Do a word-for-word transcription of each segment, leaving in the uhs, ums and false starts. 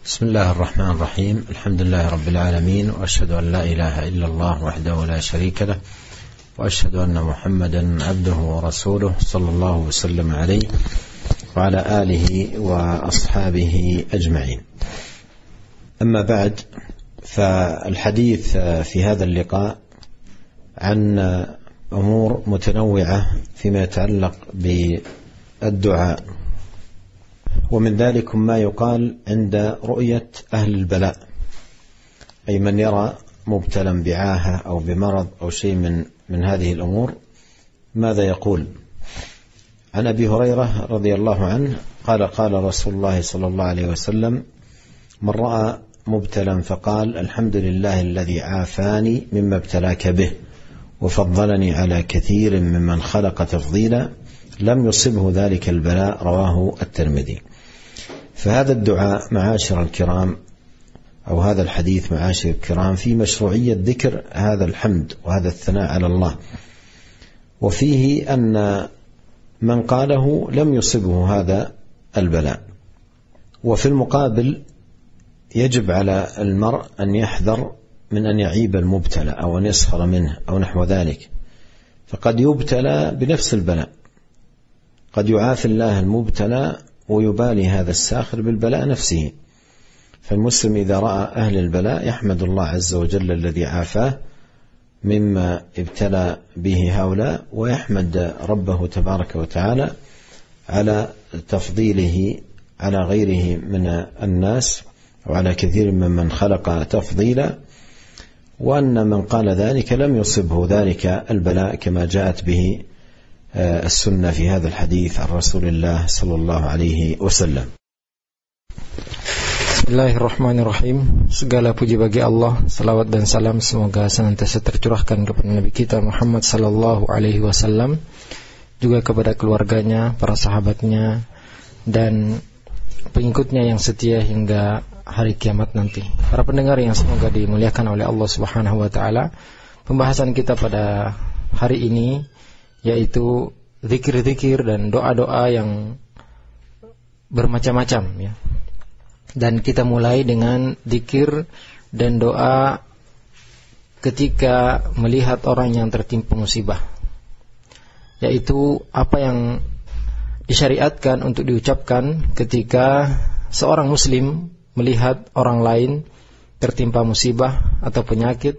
بسم الله الرحمن الرحيم. الحمد لله رب العالمين، وأشهد أن لا إله إلا الله وحده لا شريك له، وأشهد أن محمدا عبده ورسوله صلى الله وسلم عليه وعلى آله وأصحابه أجمعين. أما بعد، فالحديث في هذا اللقاء عن أمور متنوعة فيما يتعلق بالدعاء، ومن ذلك ما يقال عند رؤية أهل البلاء، أي من يرى مبتلا بعاهة أو بمرض أو شيء من من هذه الأمور ماذا يقول. عن أبي هريرة رضي الله عنه قال قال رسول الله صلى الله عليه وسلم: من رأى مبتلا فقال الحمد لله الذي عافاني مما ابتلاك به وفضلني على كثير ممن خلق تفضيلا لم يصبه ذلك البلاء. رواه الترمذي. فهذا الدعاء معاشر الكرام، أو هذا الحديث معاشر الكرام، في مشروعية ذكر هذا الحمد وهذا الثناء على الله، وفيه أن من قاله لم يصبه هذا البلاء. وفي المقابل يجب على المرء أن يحذر من أن يعيب المبتلى أو أن يسخر منه أو نحو ذلك، فقد يبتلى بنفس البلاء، قد يعافي الله المبتلى ويبالي هذا الساخر بالبلاء نفسه. فالمسلم إذا رأى أهل البلاء يحمد الله عز وجل الذي عافاه مما ابتلى به هؤلاء، ويحمد ربه تبارك وتعالى على تفضيله على غيره من الناس وعلى كثير ممن خلق تفضيلا، وأن من قال ذلك لم يصبه ذلك البلاء كما جاءت به السنة في هذا الحديث عن رسول الله صلى الله عليه وسلم. Bismillahirrahmanirrahim. Segala puji bagi Allah, salawat dan salam semoga senantiasa tercurahkan kepada Nabi kita Muhammad sallallahu alaihi wasallam, juga kepada keluarganya, para sahabatnya, dan pengikutnya yang setia hingga hari kiamat nanti. Para pendengar yang semoga dimuliakan oleh Allah Subhanahu wa taala, pembahasan kita pada hari ini yaitu zikir-zikir dan doa-doa yang bermacam-macam, ya. Dan kita mulai dengan zikir dan doa ketika melihat orang yang tertimpa musibah, yaitu apa yang disyariatkan untuk diucapkan ketika seorang muslim melihat orang lain tertimpa musibah atau penyakit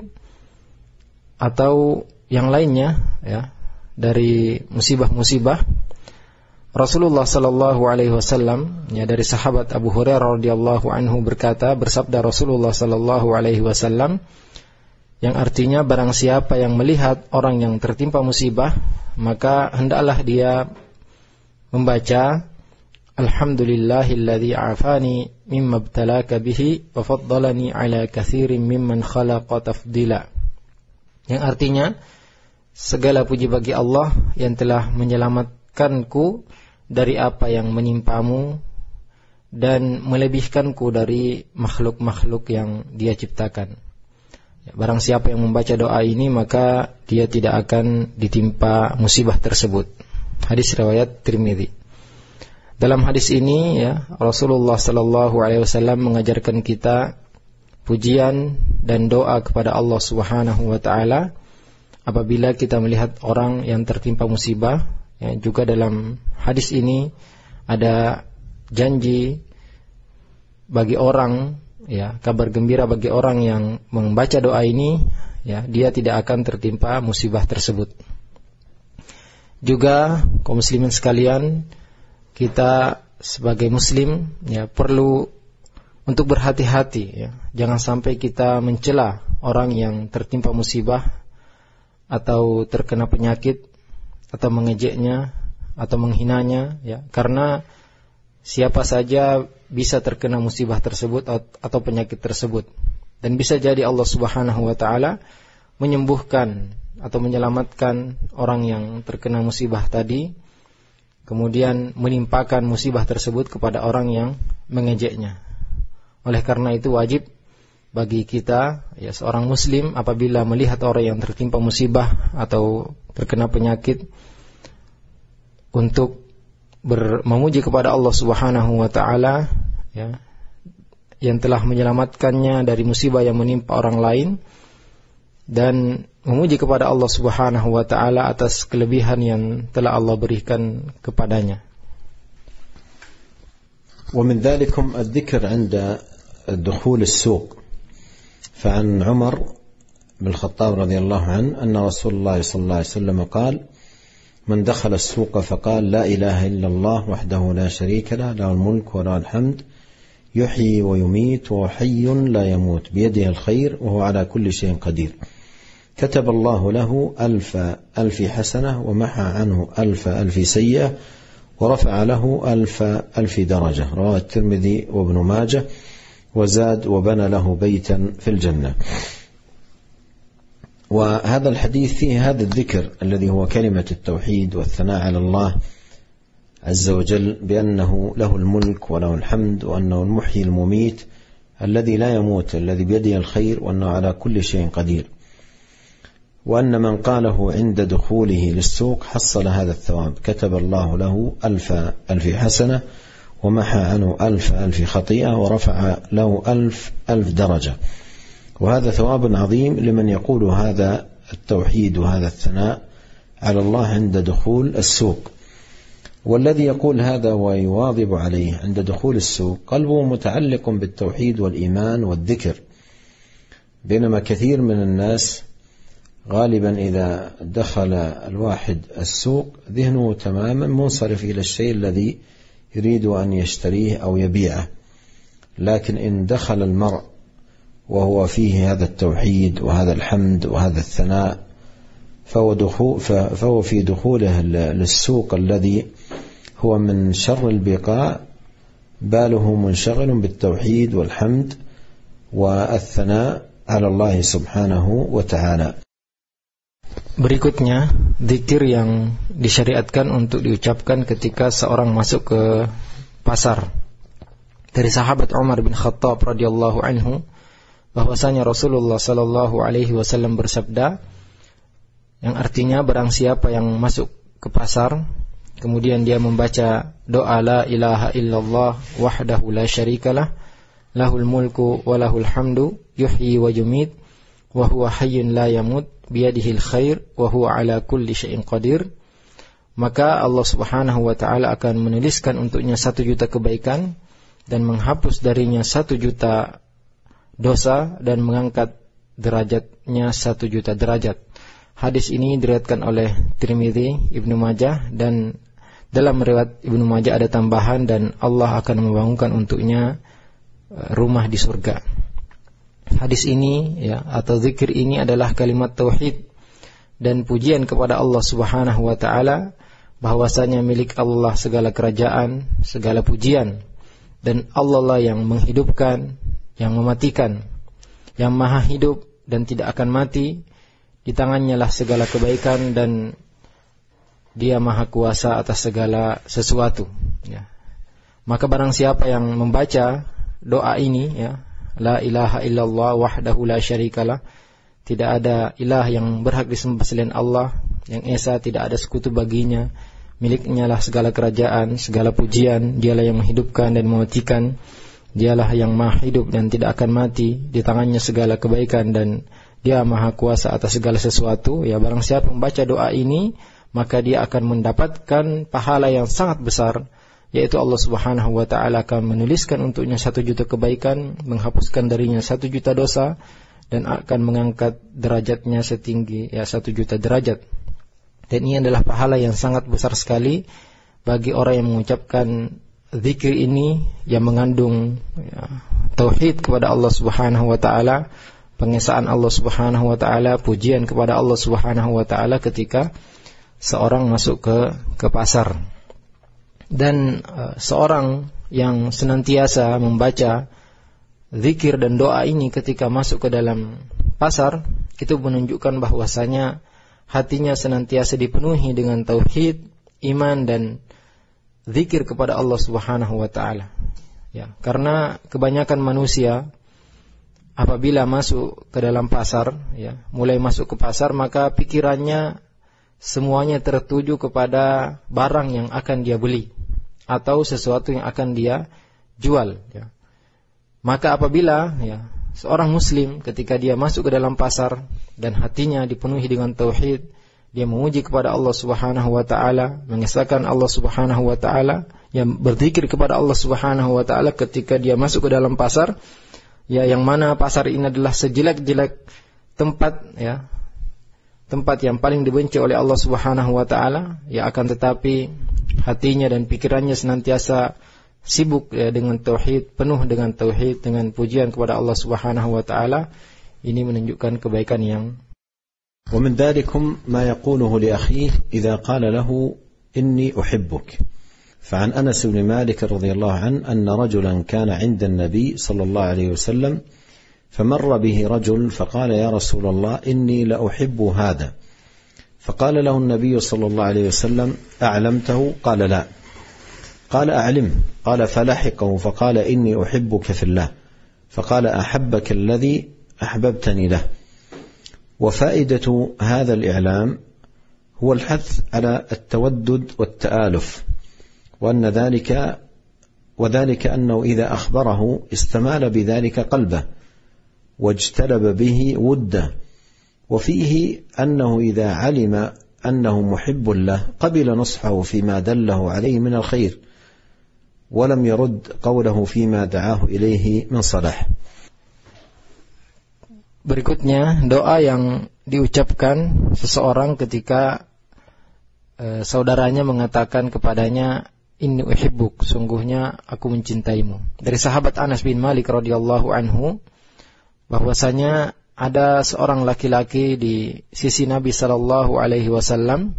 atau yang lainnya, ya, dari musibah-musibah. Rasulullah sallallahu alaihi wasallam, ya, dari sahabat Abu Hurairah radhiyallahu anhu berkata, bersabda Rasulullah sallallahu alaihi wasallam, yang artinya barang siapa yang melihat orang yang tertimpa musibah, maka hendaklah dia membaca alhamdulillahilladzi afani mimma ibtalaka bihi wa faddalani ala katsirin mimman khalaqa tafdila. Yang artinya, segala puji bagi Allah yang telah menyelamatkanku dari apa yang menimpamu dan melebihkanku dari makhluk-makhluk yang Dia ciptakan. Ya, barang siapa yang membaca doa ini maka dia tidak akan ditimpa musibah tersebut. Hadis riwayat Tirmidzi. Dalam hadis ini, ya, Rasulullah sallallahu alaihi wasallam mengajarkan kita pujian dan doa kepada Allah Subhanahu wa taala apabila kita melihat orang yang tertimpa musibah. Ya, juga dalam hadis ini ada janji bagi orang, ya, kabar gembira bagi orang yang membaca doa ini, ya, dia tidak akan tertimpa musibah tersebut. Juga kaum muslimin sekalian, kita sebagai muslim, ya, perlu untuk berhati-hati, ya. Jangan sampai kita mencela orang yang tertimpa musibah atau terkena penyakit, atau mengejeknya atau menghinanya, ya, karena siapa saja bisa terkena musibah tersebut atau penyakit tersebut, dan bisa jadi Allah Subhanahu wa taala menyembuhkan atau menyelamatkan orang yang terkena musibah tadi, kemudian menimpakan musibah tersebut kepada orang yang mengejeknya. Oleh karena itu wajib bagi kita, ya, seorang muslim apabila melihat orang yang tertimpa musibah atau terkena penyakit, untuk ber, memuji kepada Allah Subhanahu wa taala, ya, yang telah menyelamatkannya dari musibah yang menimpa orang lain, dan memuji kepada Allah Subhanahu wa taala atas kelebihan yang telah Allah berikan kepadanya. ومن ذلكم الذكر عند دخول السوق، فعن عمر بن الخطاب رضي الله عنه أن رسول الله صلى الله عليه وسلم قال: من دخل السوق فقال لا إله إلا الله وحده لا شريك له له الملك وله الحمد يحيي ويميت وهو حي لا يموت بيده الخير وهو على كل شيء قدير كتب الله له ألف ألف حسنة ومحى عنه ألف ألف سيئة ورفع له ألف ألف درجة. رواه الترمذي وابن ماجه وزاد وبنى له بيتا في الجنة. وهذا الحديث فيه هذا الذكر الذي هو كلمة التوحيد والثناء على الله عز وجل بأنه له الملك وله الحمد وأنه المحيي المميت الذي لا يموت الذي بيده الخير وأنه على كل شيء قدير، وأن من قاله عند دخوله للسوق حصل هذا الثواب، كتب الله له ألف ألف حسنة ومحى عنه ألف ألف خطيئة ورفع له ألف ألف درجة. وهذا ثواب عظيم لمن يقول هذا التوحيد وهذا الثناء على الله عند دخول السوق. والذي يقول هذا ويواظب عليه عند دخول السوق قلبه متعلق بالتوحيد والإيمان والذكر، بينما كثير من الناس غالبا إذا دخل الواحد السوق ذهنه تماما منصرف إلى الشيء الذي يريد أن يشتريه أو يبيعه، لكن إن دخل المرء وهو فيه هذا التوحيد وهذا الحمد وهذا الثناء فهو, دخول فهو في دخوله للسوق الذي هو من شر البقاع باله منشغل بالتوحيد والحمد والثناء على الله سبحانه وتعالى. Berikutnya, zikir yang disyariatkan untuk diucapkan ketika seorang masuk ke pasar. Dari sahabat Umar bin Khattab radhiyallahu anhu, bahwasanya Rasulullah sallallahu alaihi wasallam bersabda, yang artinya barang siapa yang masuk ke pasar kemudian dia membaca doa la ilaha illallah wahdahu la syarikalah lahul mulku wa lahul hamdu yuhyi wa yumit wa huwa hayyun la yamut biyadihil khair wa huwa ala kulli syai'in qadir, maka Allah Subhanahu wa taala akan menuliskan untuknya satu juta kebaikan dan menghapus darinya satu juta dosa dan mengangkat derajatnya satu juta derajat. Hadis ini diriwayatkan oleh Tirmidzi, Ibnu Majah, dan dalam riwayat Ibnu Majah ada tambahan dan Allah akan membangunkan untuknya rumah di surga. Hadis ini ya atau zikir ini adalah kalimat tauhid dan pujian kepada Allah Subhanahu wa taala, bahwasanya milik Allah segala kerajaan, segala pujian, dan Allah lah yang menghidupkan, yang mematikan, yang maha hidup dan tidak akan mati. Di tangannya lah segala kebaikan dan dia maha kuasa atas segala sesuatu ya. Maka barang siapa yang membaca doa ini ya, la ilaha illallah wahdahu la syarikalah, tidak ada ilah yang berhak disembah selain Allah, yang esa tidak ada sekutu baginya, miliknya lah segala kerajaan, segala pujian, dialah yang menghidupkan dan mematikan, dialah yang maha hidup dan tidak akan mati, di tangannya segala kebaikan dan dia maha kuasa atas segala sesuatu ya. Barang siapa membaca doa ini, maka dia akan mendapatkan pahala yang sangat besar, yaitu Allah Subhanahu wa taala akan menuliskan untuknya satu juta kebaikan, menghapuskan darinya satu juta dosa, dan akan mengangkat derajatnya setinggi ya satu juta derajat. Dan ini adalah pahala yang sangat besar sekali bagi orang yang mengucapkan zikir ini yang mengandung ya, tauhid kepada Allah Subhanahu wa taala, pengesaan Allah Subhanahu wa taala, pujian kepada Allah Subhanahu wa taala ketika seorang masuk ke ke pasar. Dan uh, seorang yang senantiasa membaca zikir dan doa ini ketika masuk ke dalam pasar, itu menunjukkan bahwasanya hatinya senantiasa dipenuhi dengan tauhid, iman dan zikir kepada Allah Subhanahu wa taala. Ya, karena kebanyakan manusia apabila masuk ke dalam pasar, ya, mulai masuk ke pasar, maka pikirannya semuanya tertuju kepada barang yang akan dia beli atau sesuatu yang akan dia jual. Ya. Maka apabila ya seorang muslim ketika dia masuk ke dalam pasar dan hatinya dipenuhi dengan tauhid, dia memuji kepada Allah Subhanahu wa taala, mengesahkan Allah Subhanahu wa taala, yang berzikir kepada Allah Subhanahu wa taala ketika dia masuk ke dalam pasar, ya yang mana pasar ini adalah sejelek-jelek tempat, ya tempat yang paling dibenci oleh Allah Subhanahu wa taala, ya akan tetapi hatinya dan pikirannya senantiasa sibuk ya dengan tauhid, penuh dengan tauhid, dengan pujian kepada Allah Subhanahu wa taala. Ini menunjukkan kebaikan yang. ومن ذلكم ما يقوله لأخيه إذا قال له إني أحبك. فعن أنس بن مالك رضي الله عنه أن رجلا كان عند النبي صلى الله عليه وسلم فمر به رجل فقال يا رسول الله إني لأحب هذا. فقال له النبي صلى الله عليه وسلم أعلمته؟ قال لا. قال أعلم. قال فلحقه فقال إني أحبك في الله. فقال أحبك الذي أحببتني له. وفائدة هذا الإعلام هو الحث على التودد والتآلف، وأن ذلك وذلك أنه إذا أخبره استمال بذلك قلبه واجتلب به وده، وفيه أنه إذا علم أنه محب له قبل نصحه فيما دله عليه من الخير ولم يرد قوله فيما دعاه إليه من صلاح. Berikutnya doa yang diucapkan seseorang ketika e, saudaranya mengatakan kepadanya inni uhibbuk, sungguhnya aku mencintaimu. Dari sahabat Anas bin Malik radhiyallahu anhu bahwasanya ada seorang laki-laki di sisi Nabi sallallahu alaihi wasallam,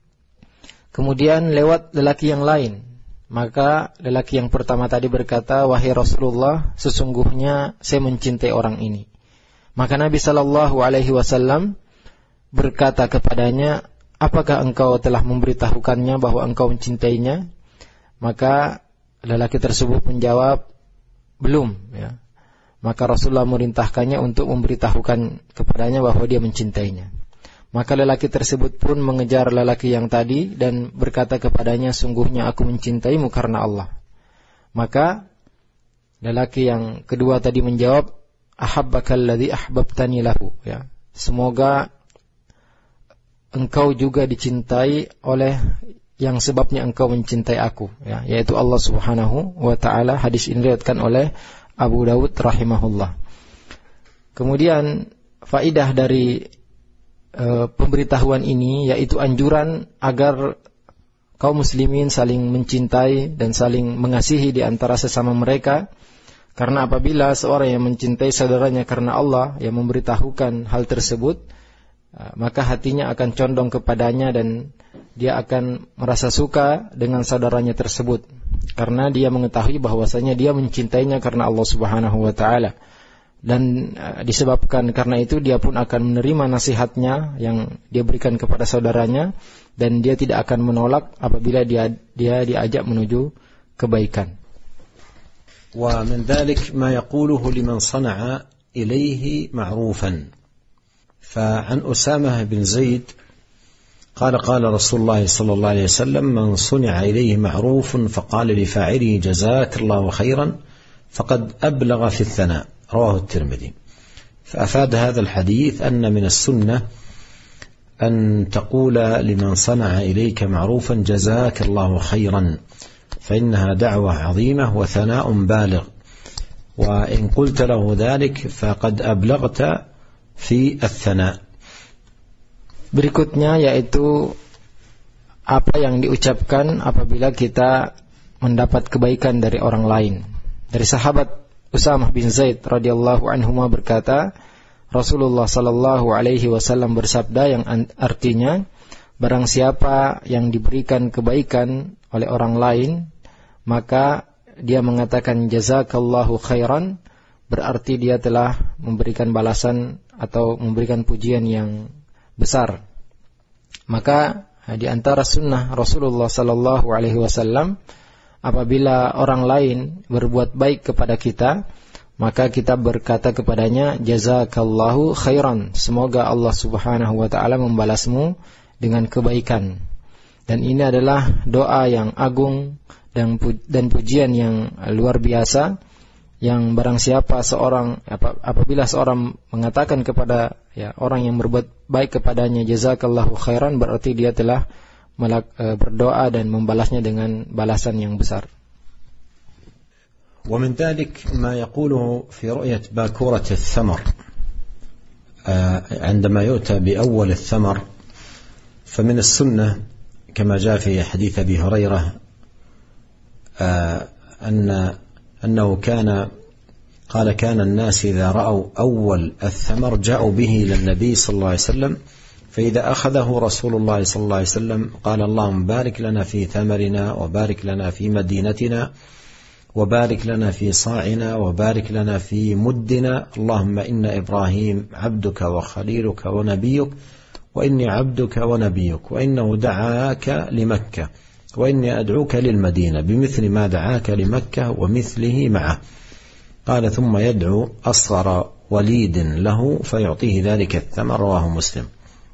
kemudian lewat lelaki yang lain. Maka lelaki yang pertama tadi berkata, wahai Rasulullah, sesungguhnya saya mencintai orang ini. Maka Nabi sallallahu alaihi wasallam berkata kepadanya, apakah engkau telah memberitahukannya bahwa engkau mencintainya? Maka lelaki tersebut menjawab, belum, ya. Maka Rasulullah merintahkannya untuk memberitahukan kepadanya bahwa dia mencintainya. Maka lelaki tersebut pun mengejar lelaki yang tadi dan berkata kepadanya, sungguhnya aku mencintaimu karena Allah. Maka lelaki yang kedua tadi menjawab, ahabbakal ladzi ahbabtani lahu, ya. Semoga engkau juga dicintai oleh yang sebabnya engkau mencintai aku, ya, yaitu Allah Subhanahu wa taala. Hadis ini diriwayatkan oleh Abu Dawud rahimahullah. Kemudian faidah dari e, pemberitahuan ini yaitu anjuran agar kaum muslimin saling mencintai dan saling mengasihi di antara sesama mereka. Karena apabila seorang yang mencintai saudaranya karena Allah yang memberitahukan hal tersebut, maka hatinya akan condong kepadanya dan dia akan merasa suka dengan saudaranya tersebut karena dia mengetahui bahwasanya dia mencintainya karena Allah Subhanahu wa taala. Dan disebabkan karena itu dia pun akan menerima nasihatnya yang dia berikan kepada saudaranya dan dia tidak akan menolak apabila dia dia diajak menuju kebaikan. ومن ذلك ما يقوله لمن صنع إليه معروفا. فعن أسامة بن زيد قال قال رسول الله صلى الله عليه وسلم من صنع إليه معروف فقال لفاعله جزاك الله خيرا فقد أبلغ في الثناء. رواه الترمذي. فأفاد هذا الحديث أن من السنة أن تقول لمن صنع إليك معروفا جزاك الله خيرا، فإنها دعوة عظيمة وثناء بالغ، وإن قلت له ذلك فقد أبلغت في الثناء. Berikutnya yaitu apa yang diucapkan apabila kita mendapat kebaikan dari orang lain. Dari sahabat Usamah bin Zaid radhiyallahu anhuma berkata, Rasulullah sallallahu alaihi wasallam bersabda yang artinya, barang siapa yang diberikan kebaikan oleh orang lain, maka dia mengatakan jazakallahu khairan, berarti dia telah memberikan balasan atau memberikan pujian yang besar. Maka di antara sunnah Rasulullah sallallahu alaihi wasallam, apabila orang lain berbuat baik kepada kita, maka kita berkata kepadanya jazakallahu khairan, semoga Allah Subhanahu wa taala membalasmu dengan kebaikan. Dan ini adalah doa yang agung dan pu- dan pujian yang luar biasa yang barang siapa seorang apabila seorang mengatakan kepada ya orang yang berbuat baik kepadanya jazakallahu khairan, berarti dia telah berdoa dan membalasnya dengan balasan yang besar. ومن ذلك ما يقوله في رؤية باكورة الثمر عندما يؤتى بأول الثمر، فمن السنة كما جاء في حديث أبي هريرة أن أنه كان قال كان الناس إذا رأوا أول الثمر جاءوا به إلى النبي صلى الله عليه وسلم، فإذا أخذه رسول الله صلى الله عليه وسلم قال اللهم بارك لنا في ثمرنا وبارك لنا في مدينتنا وبارك لنا في صاعنا وبارك لنا في مدنا، اللهم إن إبراهيم عبدك وخليلك ونبيك وإني عبدك ونبيك وإنه دعاك لمكة وإني أدعوك للمدينة بمثل ما دعاك لمكة ومثله معه. قال ثم يدعو أصغر وليد له فيعطيه ذلك الثمر، رواه مسلم.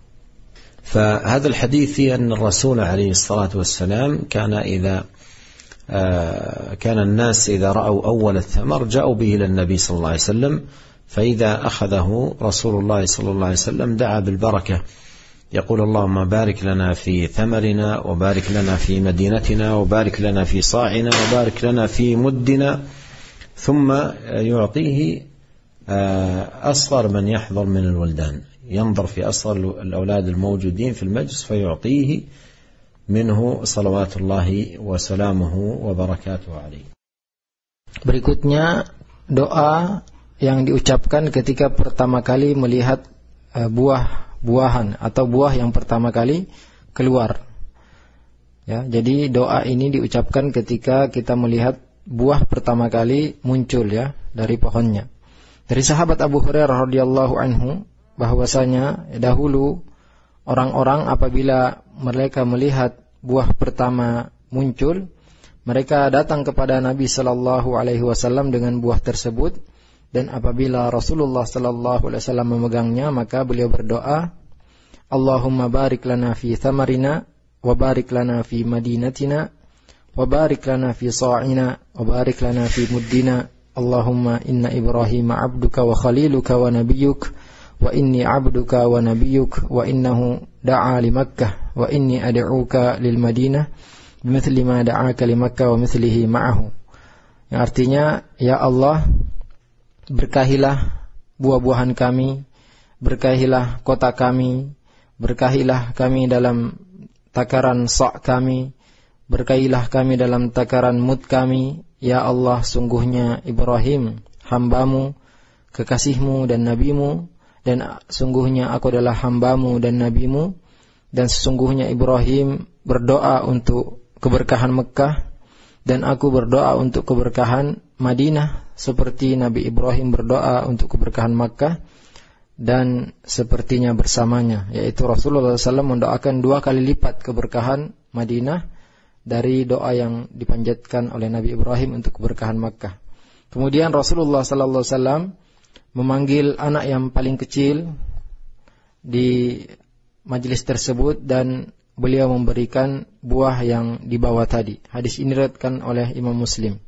فهذا الحديث في أن الرسول عليه الصلاة والسلام كان إذا كان الناس إذا رأوا أول الثمر جاءوا به إلى النبي صلى الله عليه وسلم، فإذا أخذه رسول الله صلى الله عليه وسلم دعا بالبركة، يقول اللهم بارك لنا في ثمرنا وبارك لنا في مدينتنا وبارك لنا في صاعنا وبارك لنا في مدنا، ثم يعطيه أصغر من يحضر من الولدان، ينظر في أصغر الأولاد الموجودين في المجلس فيعطيه منه صلوات الله وسلامه وبركاته عليه. Berikutnya doa yang diucapkan ketika pertama kali melihat buah-buahan atau buah yang pertama kali keluar. Ya, jadi doa ini diucapkan ketika kita melihat buah pertama kali muncul ya dari pohonnya. Dari sahabat Abu Hurairah radhiyallahu anhu bahwasanya dahulu orang-orang apabila mereka melihat buah pertama muncul, mereka datang kepada Nabi sallallahu alaihi wasallam dengan buah tersebut, dan apabila Rasulullah sallallahu alaihi wasallam memegangnya, maka beliau berdoa, Allahumma barik lana fi thamarina wa barik lana fi madinatina wa barik lana fi sa'ina wa barik lana fi muddina, Allahumma inna Ibrahim abduka wa khaliluka wa nabiyyuk wa inni abduka wa nabiyyuk wa innahu da'a li Makkah wa inni ad'uka lil Madinah bimithli ma da'aka li Makkah wa mithlihi ma'ahu. Yang artinya, ya Allah, berkahilah buah-buahan kami, berkahilah kota kami, berkahilah kami dalam takaran sa' kami, berkahilah kami dalam takaran mud kami. Ya Allah, sungguhnya Ibrahim hambamu, kekasihmu dan nabimu, dan sungguhnya aku adalah hambamu dan nabimu, dan sesungguhnya Ibrahim berdoa untuk keberkahan Mekah, dan aku berdoa untuk keberkahan Madinah, seperti Nabi Ibrahim berdoa untuk keberkahan Makkah, dan sepertinya bersamanya, yaitu Rasulullah shallallahu alaihi wasallam mendoakan dua kali lipat keberkahan Madinah dari doa yang dipanjatkan oleh Nabi Ibrahim untuk keberkahan Makkah. Kemudian Rasulullah shallallahu alaihi wasallam memanggil anak yang paling kecil di majelis tersebut, dan beliau memberikan buah yang dibawa tadi. Hadis ini diriwayatkan oleh Imam Muslim.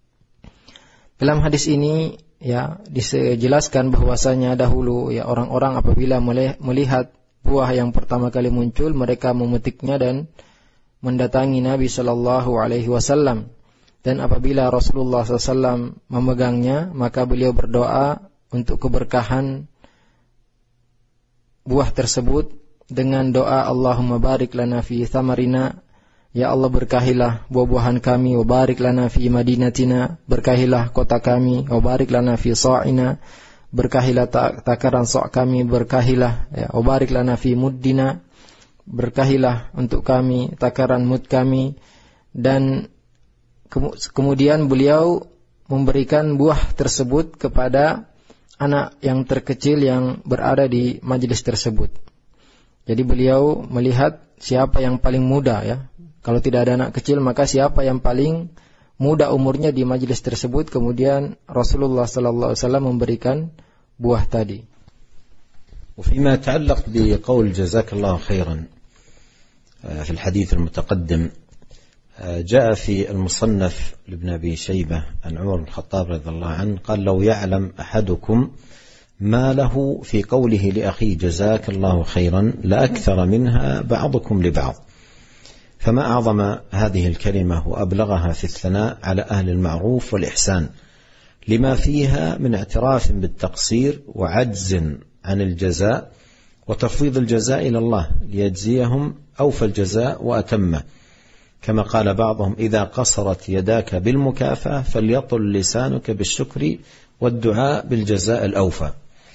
Dalam hadis ini ya dijelaskan bahwasanya dahulu ya orang-orang apabila melihat buah yang pertama kali muncul, mereka memetiknya dan mendatangi Nabi sallallahu alaihi wasallam. Dan apabila Rasulullah sallallahu alaihi wasallam memegangnya, maka beliau berdoa untuk keberkahan buah tersebut dengan doa Allahumma barik lana fi thamarina, ya Allah berkahilah buah-buahan kami, wa barik lana fi madinatina, berkahilah kota kami, wa barik lana fi sa'ina, berkahilah takaran sa' kami, berkahilah ya, wa barik lana fi muddina, berkahilah untuk kami takaran mud kami. Dan kemudian beliau memberikan buah tersebut kepada anak yang terkecil yang berada di majelis tersebut. Jadi beliau melihat siapa yang paling muda ya. Kalau tidak ada anak kecil, maka siapa yang paling muda umurnya di majelis tersebut. Kemudian Rasulullah sallallahu alaihi wasallam memberikan buah tadi. وفيما يتعلق بقول جزاك الله خيرا في الحديث المتقدم جاء في المصنف لابن أبي شيبة عن عمر بن الخطاب رضي الله عنه قال لو يعلم أحدكم ما له في قوله لأخيه جزاك الله خيرا لأكثر منها بعضكم لبعض. فما أعظم هذه الكلمة وأبلغها في الثناء على أهل المعروف والإحسان لما فيها من اعتراف بالتقصير وعجز عن الجزاء وتفويض الجزاء إلى الله ليجزيهم أوفى الجزاء وأتمه، كما قال بعضهم إذا قصرت يداك بالمكافأة فليطل لسانك بالشكر والدعاء بالجزاء الأوفى.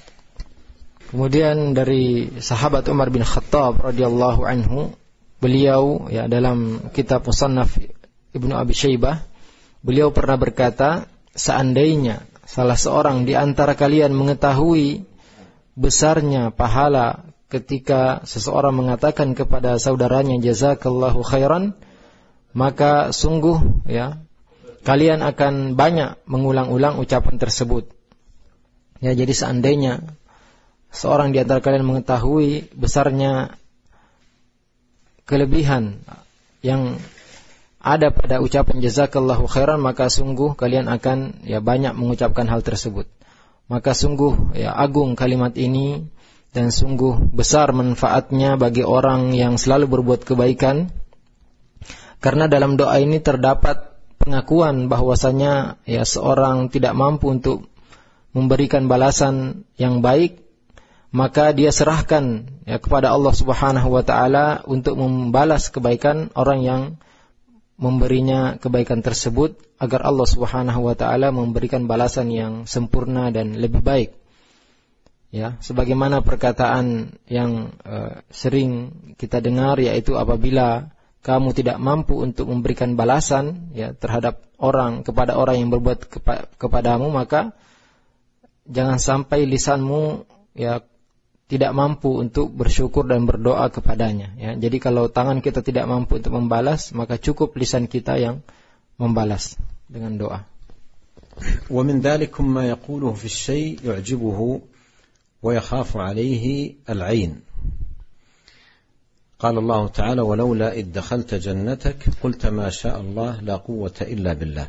Kemudian dari sahabat Umar bin Khattab radhiyallahu anhu, beliau ya dalam kitab Musannaf Ibnu Abi Syaibah, beliau pernah berkata, seandainya salah seorang di antara kalian mengetahui besarnya pahala ketika seseorang mengatakan kepada saudaranya jazakallahu khairan, maka sungguh ya kalian akan banyak mengulang-ulang ucapan tersebut. Ya, jadi seandainya seorang di antara kalian mengetahui besarnya kelebihan yang ada pada ucapan jazakallahu khairan, maka sungguh kalian akan ya banyak mengucapkan hal tersebut. Maka sungguh ya agung kalimat ini dan sungguh besar manfaatnya bagi orang yang selalu berbuat kebaikan. Karena dalam doa ini terdapat pengakuan bahwasanya ya seorang tidak mampu untuk memberikan balasan yang baik, maka dia serahkan ya kepada Allah Subhanahu wa taala untuk membalas kebaikan orang yang memberinya kebaikan tersebut, agar Allah Subhanahu wa taala memberikan balasan yang sempurna dan lebih baik. Ya, sebagaimana perkataan yang uh, sering kita dengar, yaitu apabila kamu tidak mampu untuk memberikan balasan ya terhadap orang kepada orang yang berbuat kepa- kepadamu, maka jangan sampai lisanmu ya tidak mampu untuk bersyukur dan berdoa kepadanya. Ya, jadi kalau tangan kita tidak mampu untuk membalas, maka cukup lisan kita yang membalas dengan doa. ومن ذلكم ما يقوله في الشيء يعجبه ويخاف عليه العين. قال الله تعالى ولولا إذ دخلت جنتك قلت ما شاء الله لا قوة إلا بالله.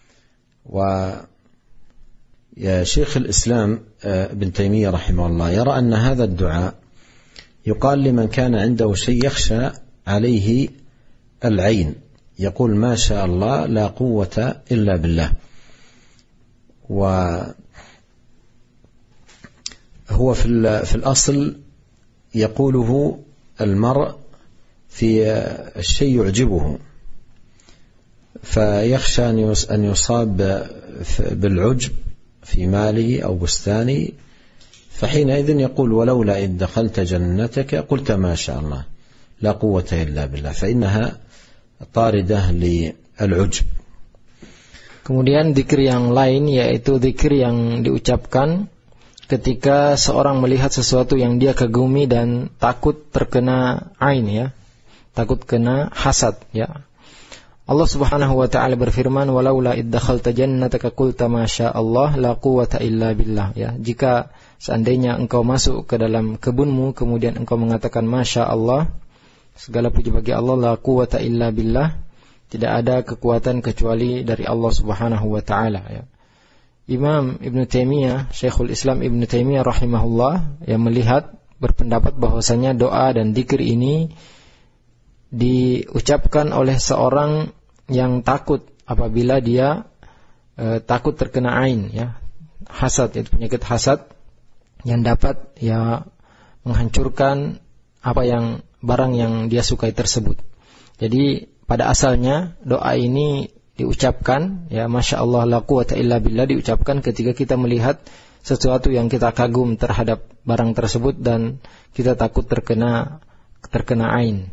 ويا شيخ الإسلام ابن تيمية رحمه الله يرى أن هذا الدعاء يقال لمن كان عنده شيء يخشى عليه العين، يقول ما شاء الله لا قوة إلا بالله. وهو في الأصل يقوله المرء في الشيء يعجبه، فيخشى أن يصاب بالعجب في ماله أو بستانه، فحينئذ يقول ولولا إذ دخلت جنتك قلت ما شاء الله لا قوة إلا بالله، فإنها طاردة للعجب. Kemudian zikir yang lain yaitu zikir yang diucapkan ketika seorang melihat sesuatu yang dia kagumi dan takut terkena ain ya, takut kena hasad ya. Allah Subhanahu wa taala berfirman walaula id dakhalta jannataka qulta ma syaa Allah la quwwata illa billah ya. Jika seandainya engkau masuk ke dalam kebunmu kemudian engkau mengatakan masya Allah, segala puji bagi Allah, la quwwata illa billah, tidak ada kekuatan kecuali dari Allah Subhanahu wa taala ya. Imam Ibn Taimiyah, Syekhul Islam Ibn Taimiyah rahimahullah yang melihat berpendapat bahwasanya doa dan zikir ini diucapkan oleh seorang yang takut apabila dia e, takut terkena ain ya, hasad, yaitu penyakit hasad yang dapat ya menghancurkan apa yang barang yang dia sukai tersebut. Jadi pada asalnya doa ini diucapkan ya masya Allah la quwwata illa billah, diucapkan ketika kita melihat sesuatu yang kita kagum terhadap barang tersebut dan kita takut terkena terkena ain.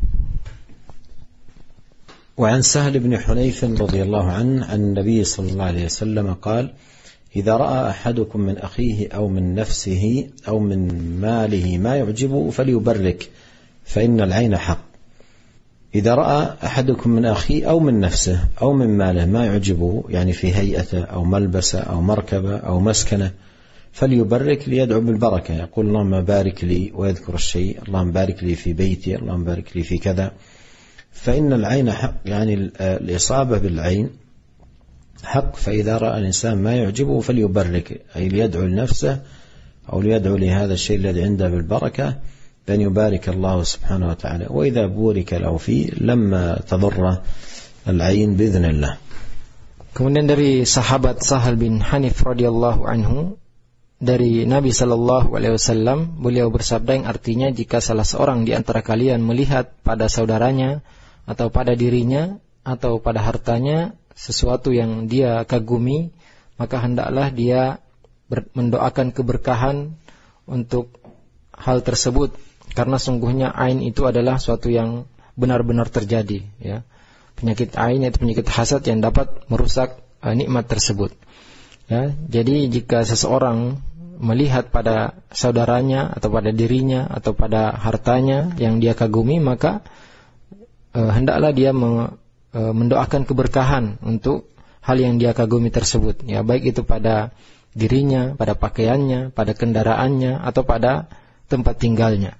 وعن سهل بن حنيف رضي الله عنه عن النبي صلى الله عليه وسلم قال إذا رأى أحدكم من أخيه أو من نفسه أو من ماله ما يعجبه فليبرك فإن العين حق. إذا رأى أحدكم من أخيه أو من نفسه أو من ماله ما يعجبه يعني في هيئته أو ملبسه أو مركبه أو مسكنه فليبرك ليدعو بالبركة، يقول اللهم بارك لي ويذكر الشيء، اللهم بارك لي في بيتي، اللهم بارك لي في كذا، فإن العين حق، يعني الإصابة بالعين حق، فإذا رأى الإنسان ما يعجبه فليبرك، أي ليدعو لنفسه أو ليدعو لهذا الشيء الذي عنده بالبركة بأن يبارك الله سبحانه وتعالى، وإذا بورك له فيه لما تضر العين بإذن الله. Kemudian dari sahabat Sahal bin Hanif radhiyallahu anhu, dari Nabi sallallahu alaihi wasallam, beliau bersabda yang artinya, jika salah seorang di antara kalian melihat pada saudaranya atau pada dirinya atau pada hartanya sesuatu yang dia kagumi, maka hendaklah dia mendoakan keberkahan untuk hal tersebut, karena sungguhnya ain itu adalah suatu yang benar-benar terjadi, ya. Penyakit ain yaitu penyakit hasad yang dapat merusak uh, nikmat tersebut. Ya, jadi jika seseorang melihat pada saudaranya atau pada dirinya atau pada hartanya yang dia kagumi, maka uh, hendaklah dia me, uh, mendoakan keberkahan untuk hal yang dia kagumi tersebut. Ya, baik itu pada dirinya, pada pakaiannya, pada kendaraannya atau pada tempat tinggalnya.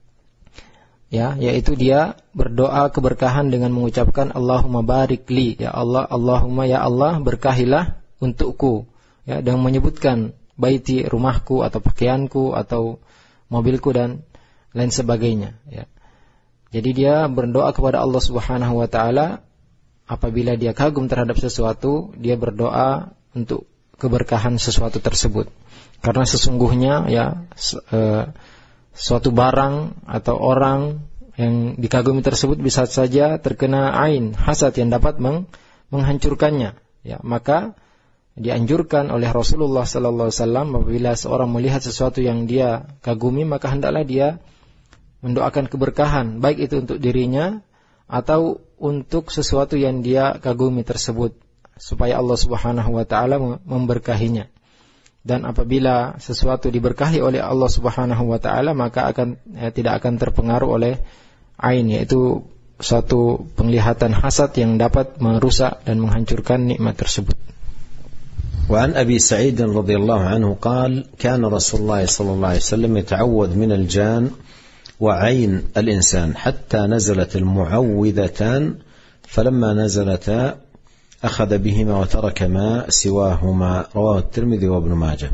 Ya, yaitu dia berdoa keberkahan dengan mengucapkan Allahumma barik li, ya Allah, Allahumma ya Allah berkahilah untukku, ya, dan menyebutkan baiti, rumahku atau pakaianku atau mobilku dan lain sebagainya, ya. Jadi dia berdoa kepada Allah Subhanahu wa taala apabila dia kagum terhadap sesuatu, dia berdoa untuk keberkahan sesuatu tersebut. Karena sesungguhnya, ya, e, suatu barang atau orang yang dikagumi tersebut bisa saja terkena ain hasad yang dapat meng, menghancurkannya, ya. Maka dianjurkan oleh Rasulullah sallallahu alaihi wasallam apabila seorang melihat sesuatu yang dia kagumi, maka hendaklah dia mendoakan keberkahan, baik itu untuk dirinya atau untuk sesuatu yang dia kagumi tersebut, supaya Allah Subhanahu wa taala memberkahinya. Dan apabila sesuatu diberkahi oleh Allah Subhanahu wa taala, maka akan eh, tidak akan terpengaruh oleh ain, yaitu suatu penglihatan hasad yang dapat merusak dan menghancurkan nikmat tersebut. وعن أبي سعيد رضي الله عنه قال كان رسول الله صلى الله عليه وسلم يتعوذ من الجان وعين الإنسان حتى نزلت المعوذتان فلما نزلتا أخذ بهما وترك ما سواهما، رواه الترمذي وابن ماجه.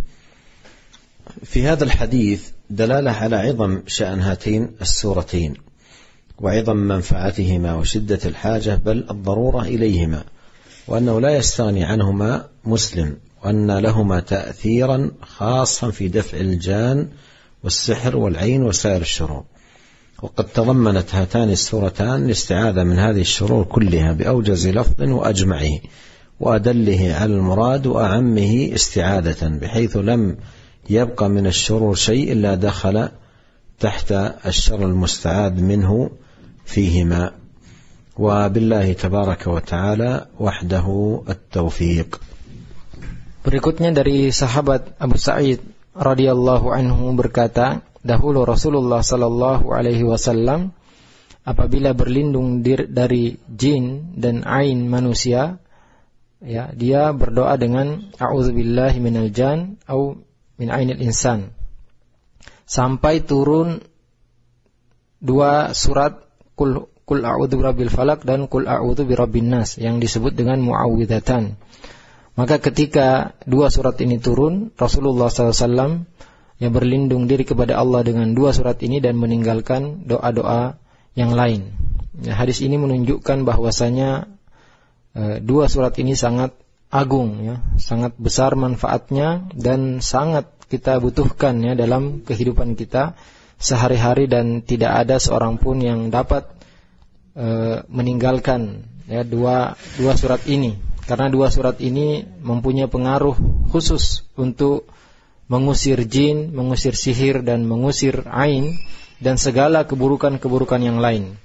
في هذا الحديث دلالة على عظم شأن هاتين السورتين وعظم منفعتهما وشدة الحاجة بل الضرورة إليهما، وأنه لا يستغني عنهما مسلم، وأن لهما تأثيرا خاصا في دفع الجان والسحر والعين وسائر الشرور. وقد تضمنت هاتان السورتان الاستعاذة من هذه الشرور كلها بأوجز لفظ وأجمعه وأدله على المراد وأعمه استعاذة، بحيث لم يبقى من الشرور شيء إلا دخل تحت الشر المستعاذ منه فيهما، وبالله تبارك وتعالى وحده التوفيق. Berikutnya dari sahabat Abu Sa'id radhiyallahu anhu berkata, dahulu Rasulullah sallallahu alaihi wasallam apabila berlindung dari jin dan ain manusia, ya, dia berdoa dengan a'udzubillahi minal jan atau min ainil insan, sampai turun dua surat kul kul a'udzu birabbil falaq dan kul a'udzu birabbin nas yang disebut dengan muawwidatan. Maka ketika dua surat ini turun, Rasulullah sallallahu alaihi wasallam yang berlindung diri kepada Allah dengan dua surat ini dan meninggalkan doa-doa yang lain. Ya, hadis ini menunjukkan bahwasanya e, dua surat ini sangat agung, ya, sangat besar manfaatnya dan sangat kita butuhkan, ya, dalam kehidupan kita sehari-hari, dan tidak ada seorang pun yang dapat e, meninggalkan, ya, dua dua surat ini, karena dua surat ini mempunyai pengaruh khusus untuk mengusir jin, mengusir sihir, dan mengusir ain, dan segala keburukan-keburukan yang lain.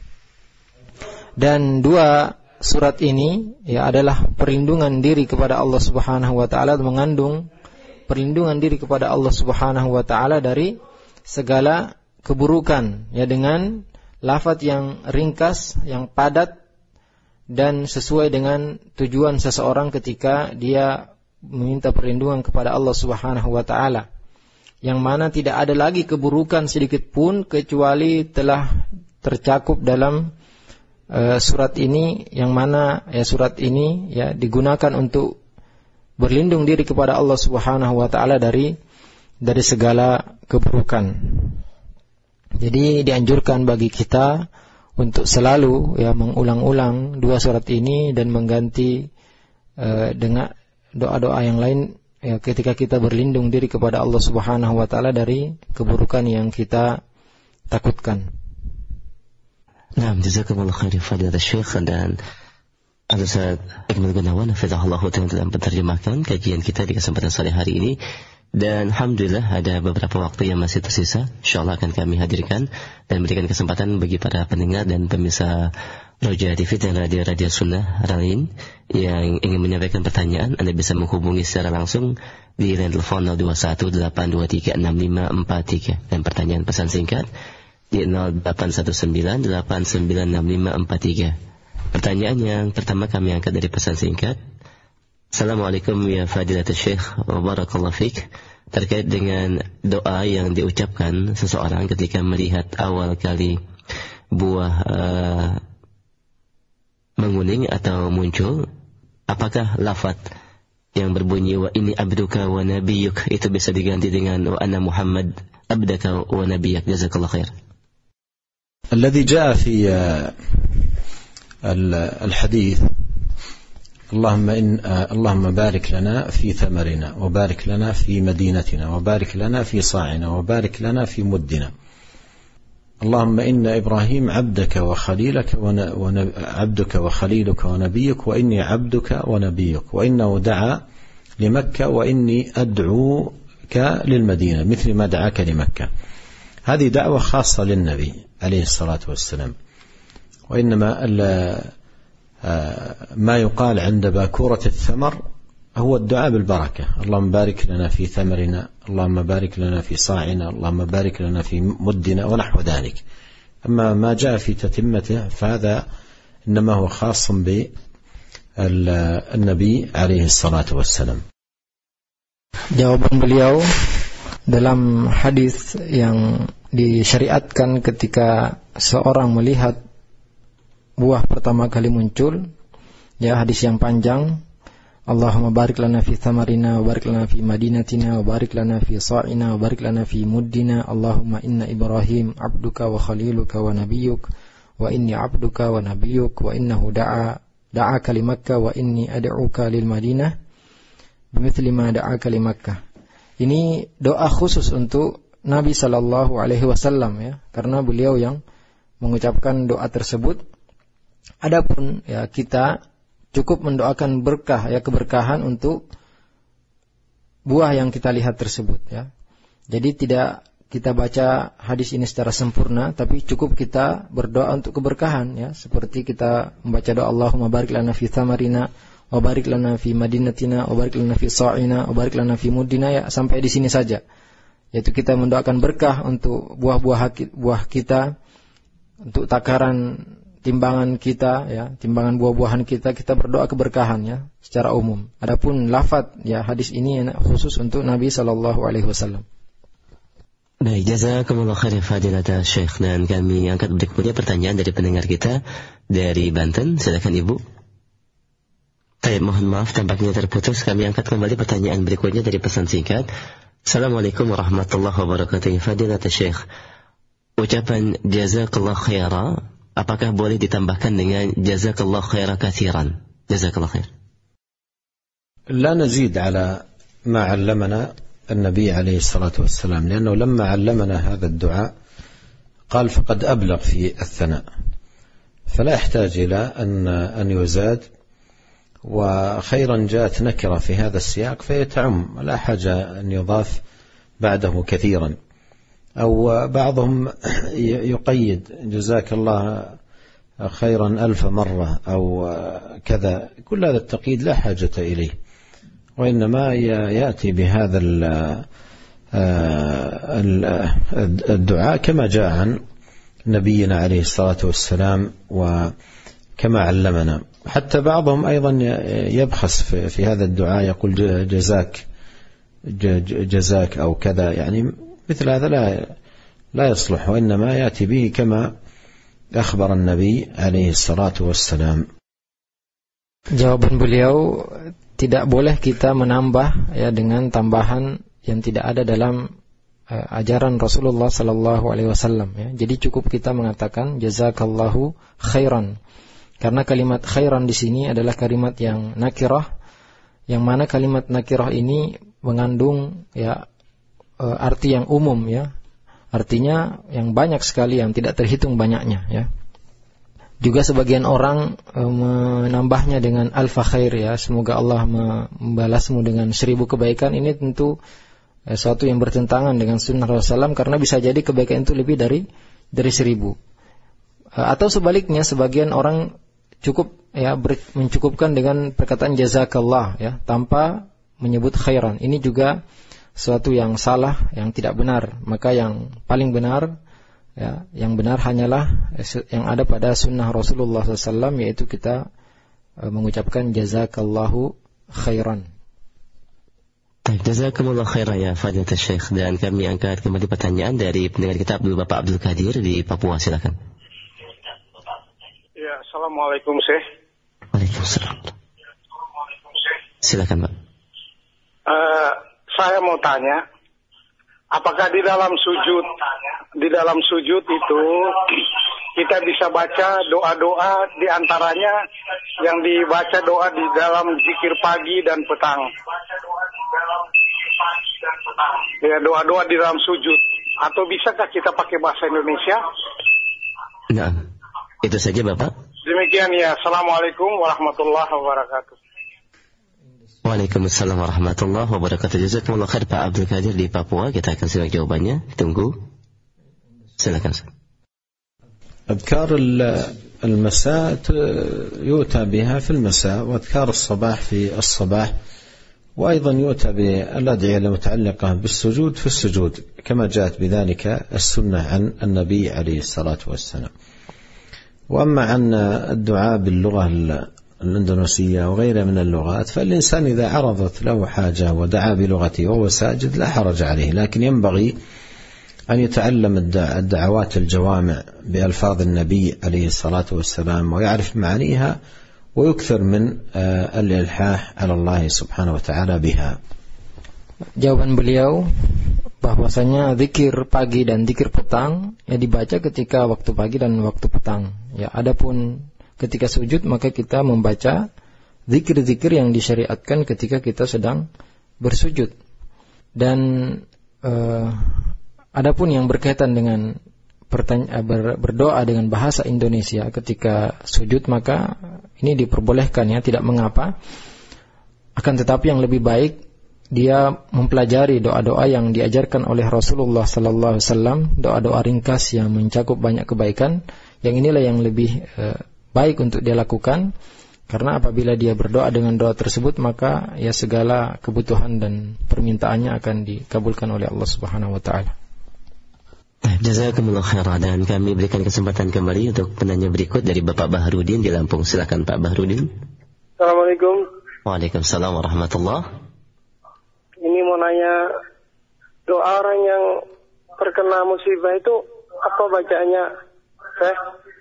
Dan dua surat ini, ya, adalah perlindungan diri kepada Allah Subhanahu wa taala, mengandung perlindungan diri kepada Allah Subhanahu wa taala dari segala keburukan, ya, dengan lafaz yang ringkas, yang padat, dan sesuai dengan tujuan seseorang ketika dia meminta perlindungan kepada Allah Subhanahu wa taala, yang mana tidak ada lagi keburukan sedikit pun kecuali telah tercakup dalam uh, surat ini yang mana ya surat ini ya digunakan untuk berlindung diri kepada Allah Subhanahu wa taala dari dari segala keburukan. Jadi dianjurkan bagi kita untuk selalu ya mengulang-ulang dua surat ini dan mengganti uh, dengan doa-doa yang lain ya ketika kita berlindung diri kepada Allah Subhanahu wa taala dari keburukan yang kita takutkan. Nah, jazakumullah khairan fadilatul Syekh, dan Al-Ustaz Akmal Gunawan hafizahullah ta'ala telah menerjemahkan kajian kita di kesempatan sore hari ini. Dan alhamdulillah ada beberapa waktu yang masih tersisa, insyaallah akan kami hadirkan dan berikan kesempatan bagi para pendengar dan pemirsa Roja T V dan radio-radio sunnah lain yang ingin menyampaikan pertanyaan. Anda bisa menghubungi secara langsung di line telepon nol dua satu delapan dua tiga enam lima empat tiga dan pertanyaan pesan singkat di nol delapan satu sembilan delapan sembilan enam lima empat tiga. Pertanyaan yang pertama kami angkat dari pesan singkat. Assalamualaikum ya fadilatul Syekh wa barakallahu fiik. Terkait dengan doa yang diucapkan seseorang ketika melihat awal kali buah uh, menguning atau muncul, apakah lafaz yang berbunyi wa inni abduka wa nabiyyuk itu bisa diganti dengan wa anna Muhammad abdaka wa nabiyyak? Jazakallahu khair. الذي جاء في الحديث اللهم إن اللهم بارك لنا في ثمرنا وبارك لنا في مدينتنا وبارك لنا في صاعنا وبارك لنا في مدنا. اللهم إن إبراهيم عبدك وخليلك وعبدك وخليلك ونبيك وإني عبدك ونبيك وإنه دعا لمكة وإني أدعوك للمدينة مثل ما دعاك لمكة. هذه دعوة خاصة للنبي عليه الصلاة والسلام. وإنما ما يقال عند باكورة الثمر هو الدعاء بالبركة. اللهم بارك لنا في ثمرنا، اللهم بارك لنا في صاعنا، اللهم بارك لنا في مدنا ونحو ذلك. أما ما جاء في تتمته فهذا إنما هو خاص بالنبي عليه الصلاة والسلام. Jawaban beliau dalam hadis yang disyariatkan ketika seorang melihat buah pertama kali muncul, ya hadis yang panjang, Allahumma barik lana fi thamarina wa barik lana fi madinatina wa barik lana fi sa'ina wa barik lana fi muddina. Allahumma inna Ibrahim abduka wa khaliluka wa nabiyyuk wa inni abduka wa nabiyyuk wa innahu da'a da'aka li Makkah wa inni ad'uka lil Madinah bimithli ma da'aka li Makkah. Ini doa khusus untuk Nabi sallallahu alaihi wasallam, ya, karena beliau yang mengucapkan doa tersebut. Adapun ya kita cukup mendoakan berkah, ya, keberkahan untuk buah yang kita lihat tersebut, ya. Jadi tidak kita baca hadis ini secara sempurna, tapi cukup kita berdoa untuk keberkahan, ya, seperti kita membaca doa Allahumma barik lana fi thamarina wa barik lana fi madinatina wa barik lana fi sa'ina wa barik lana fi muddina, ya, sampai di sini saja. Yaitu kita mendoakan berkah untuk buah-buah buah kita, untuk takaran timbangan kita, ya, timbangan buah-buahan kita, kita berdoa keberkahan, ya, secara umum. Adapun lafaz, ya, hadis ini khusus untuk Nabi sallallahu alaihi wasallam. Baik, jazakumullah khairan fadilatul Syekh. Dan kami angkat berikutnya pertanyaan dari pendengar kita dari Banten. Silakan Ibu. Baik, mohon maaf tampaknya terputus. Kami angkat kembali pertanyaan berikutnya dari pesan singkat. Assalamualaikum warahmatullahi wabarakatuh. Fadilatul Syekh, ucapan jazakallah khaira apakah boleh ditambahkan dengan jazakallah khaira katsiran? Jazakallah khair. لا نزيد على ما علمنا النبي عليه الصلاة والسلام، لأنه لما علمنا هذا الدعاء قال فقد أبلغ في الثناء، فلا يحتاج إلى أن أن يزاد. وخيرا جاءت نكرة في هذا السياق فهي تعم، لا حاجة أن يضاف بعده كثيرا. أو بعضهم يقيد جزاك الله خيرا ألف مرة أو كذا، كل هذا التقييد لا حاجة إليه، وإنما يأتي بهذا الدعاء كما جاء عن نبينا عليه الصلاة والسلام وكما علمنا. حتى بعضهم أيضا يبخس في هذا الدعاء، يقول جزاك جزاك أو كذا، يعني مثل هذا لا لا يصلح، وإنما يأتي به كما أخبر النبي عليه الصلاة والسلام. Jawaban beliau, tidak boleh kita menambah ya dengan tambahan yang tidak ada dalam uh, ajaran Rasulullah sallallahu alaihi wasallam ya. Jadi cukup kita mengatakan jazakallahu khairan. Karena kalimat khairan di sini adalah kalimat yang nakirah, yang mana kalimat nakirah ini mengandung ya uh, arti yang umum ya. Artinya yang banyak sekali, yang tidak terhitung banyaknya ya. Juga sebagian orang e, menambahnya dengan alfa khair ya, semoga Allah membalasmu dengan seribu kebaikan. Ini tentu e, suatu yang bertentangan dengan sunnah Rasulullah, karena bisa jadi kebaikan itu lebih dari dari seribu. E, atau sebaliknya, sebagian orang cukup ya ber, mencukupkan dengan perkataan jazakallah ya, tanpa menyebut khairan. Ini juga suatu yang salah, yang tidak benar. Maka yang paling benar ya, yang benar hanyalah yang ada pada sunnah Rasulullah shallallahu alaihi wasallam, yaitu kita uh, mengucapkan jazakallahu khairan. Jazakumullah khairan ya Fadilatul Syekh. Dan kami angkat kembali pertanyaan dari pendengar kita Abdul Bapak Abdul Qadir di Papua, silakan. Ya, assalamualaikum Syekh. Waalaikumsalam. Silakan Pak. Uh, saya mau tanya, apakah di dalam sujud, di dalam sujud itu kita bisa baca doa-doa, di antaranya yang dibaca doa di dalam zikir pagi dan petang. Ya, doa-doa di dalam sujud. Atau bisakah kita pakai bahasa Indonesia? Nah, itu saja Bapak. Demikian ya. Assalamualaikum warahmatullahi wabarakatuh. Waalaikumsalam warahmatullahi wabarakatuh. Jazakumullah khair Pak Abdul Qadir di Papua. Kita akan simak jawabannya. Tunggu. Silakan. أذكار المساء يؤتى بها في المساء، وأذكار الصباح في الصباح، وأيضا يؤتى بالأدعية المتعلقة بالسجود في السجود، كما جاءت بذلك السنة عن النبي عليه الصلاة والسلام. وأما عن الدعاء باللغة الأندونيسية وغيرها من اللغات، فالإنسان إذا عرضت له حاجة ودعا بلغته وهو ساجد لا حرج عليه، لكن ينبغي أن يتعلم الدعوات الجوامع بألفاظ النبي عليه الصلاة والسلام ويعرف معانيها ويكثر من الإلحاح على الله سبحانه وتعالى بها. Jawaban beliau bahwasanya zikir pagi dan zikir petang ya dibaca ketika waktu pagi dan waktu petang. Ya, adapun ketika sujud maka kita membaca zikir-zikir yang disyariatkan ketika kita sedang bersujud. Dan uh, adapun yang berkaitan dengan pertanya- ber- berdoa dengan bahasa Indonesia ketika sujud, maka ini diperbolehkan ya, tidak mengapa. Akan tetapi yang lebih baik dia mempelajari doa-doa yang diajarkan oleh Rasulullah sallallahu alaihi wasallam, doa-doa ringkas yang mencakup banyak kebaikan. Yang inilah yang lebih uh, baik untuk dia lakukan, karena apabila dia berdoa dengan doa tersebut maka ya segala kebutuhan dan permintaannya akan dikabulkan oleh Allah Subhanahu wa taala. Jazakumullah khairan. Dan kami berikan kesempatan kembali untuk penanya berikut dari Bapak Bahrudin di Lampung. Silakan Pak Bahrudin. Assalamualaikum. Waalaikumsalam warahmatullahi. Ini mau nanya, doa orang yang terkena musibah itu apa bacaannya, Syekh?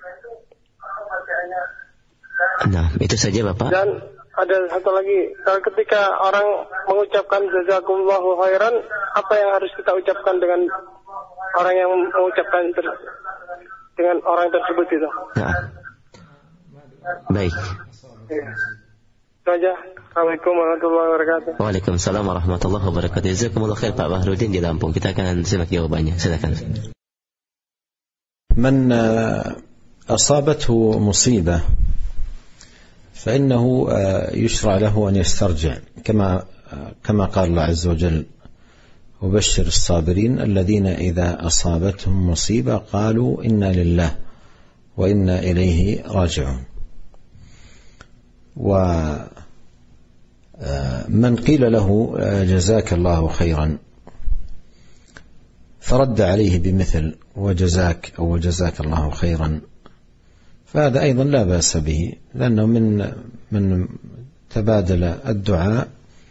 Nah, itu saja Bapak. Dan ada satu lagi, ketika orang mengucapkan jazakumullahu khairan, apa yang harus kita ucapkan dengan orang yang mengucapkan ter- dengan orang tersebut itu? Nah. Baik. Ya. Itu aja. Assalamualaikum warahmatullahi wabarakatuh. Waalaikumsalam warahmatullahi wabarakatuh. Jazakumullah khair Pak Bahrudin di Lampung. Kita akan simak jawabannya. Silakan. من أصابته مصيبة فإنه يشرع له أن يسترجع كما كما قال الله عز وجل: وبشر الصابرين الذين إذا أصابتهم مصيبة قالوا إنا لله وإنا إليه راجعون. ومن قيل له جزاك الله خيرا فرد عليه بمثل وجزاك أو جزاك الله خيرا، فهذا أيضا لا بأس به، لأنه من من تبادل الدعاء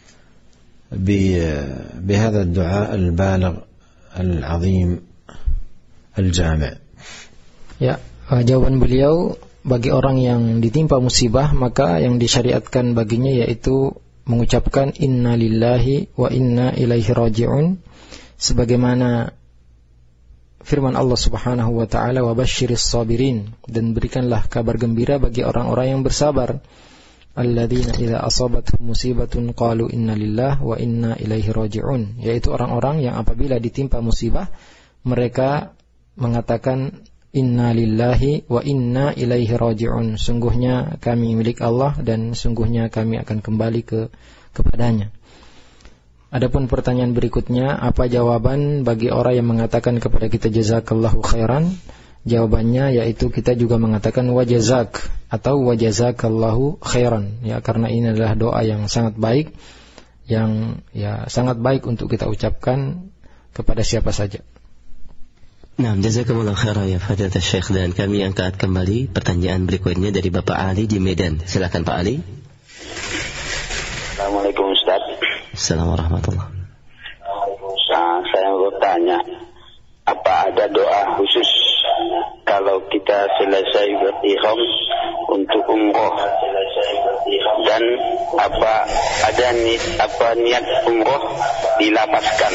بهذا الدعاء البالغ العظيم الجامع. Ya, Uh, jawaban beliau, bagi orang yang ditimpa musibah, maka yang disyariatkan baginya yaitu mengucapkan inna lillahi wa inna ilaihi raji'un, sebagaimana firman Allah Subhanahu wa taala, wa basyiris sabirin, dan berikanlah kabar gembira bagi orang-orang yang bersabar, alladzina idza asabatuhum musibatun qalu inna lillahi wa inna ilaihi raji'un, yaitu orang-orang yang apabila ditimpa musibah mereka mengatakan inna lillahi wa inna ilaihi raji'un, sungguhnya kami milik Allah dan sungguhnya kami akan kembali ke kepadanya. Adapun pertanyaan berikutnya, apa jawaban bagi orang yang mengatakan kepada kita jazakallahu khairan? Jawabannya yaitu kita juga mengatakan wajazak atau wajazakallahu khairan, ya, karena ini adalah doa yang sangat baik, yang ya sangat baik untuk kita ucapkan kepada siapa saja. Nah, jazakumullah khairan ya Fadilatul Syekh, dan kami angkat kembali pertanyaan berikutnya dari Bapak Ali di Medan. Silakan Pak Ali. Assalamualaikum Ustaz. Assalamualaikum warahmatullahi. Nah, saya mau bertanya, apa ada doa khusus kalau kita selesai berihram untuk umroh, dan apa ada ni, apa niat umroh dilapaskan,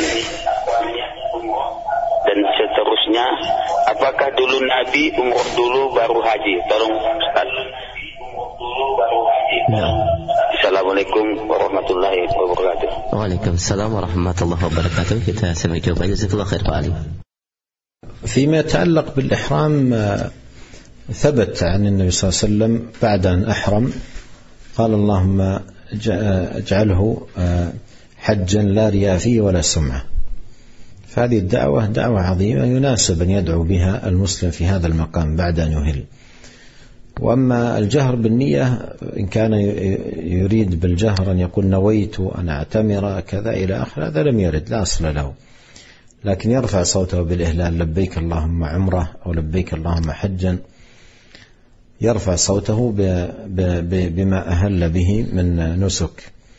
dan seterusnya apakah dulu Nabi umroh dulu baru haji? Tolong Ustaz. Nah. Assalamualaikum warahmatullahi wabarakatuh. Waalaikumsalam warahmatullahi wabarakatuh. Kita simak jawabannya. Jazakallahu khair Pak Ali. فيما يتعلق بالإحرام ثبت عن النبي صلى الله عليه وسلم بعد أن أحرم قال اللهم اجعله حجا لا رياء فيه ولا سمعة. فهذه الدعوة دعوة عظيمة يناسب أن يدعو بها المسلم في هذا المقام بعد أن يهل. وأما الجهر بالنية إن كان يريد بالجهر أن يقول نويت أن أعتمر كذا إلى آخر، هذا لم يرد، لا أصل له، لكن يرفع صوته بالإهلال لبيك اللهم عمرة أو لبيك اللهم حجا، يرفع صوته بما أهل به من نسك.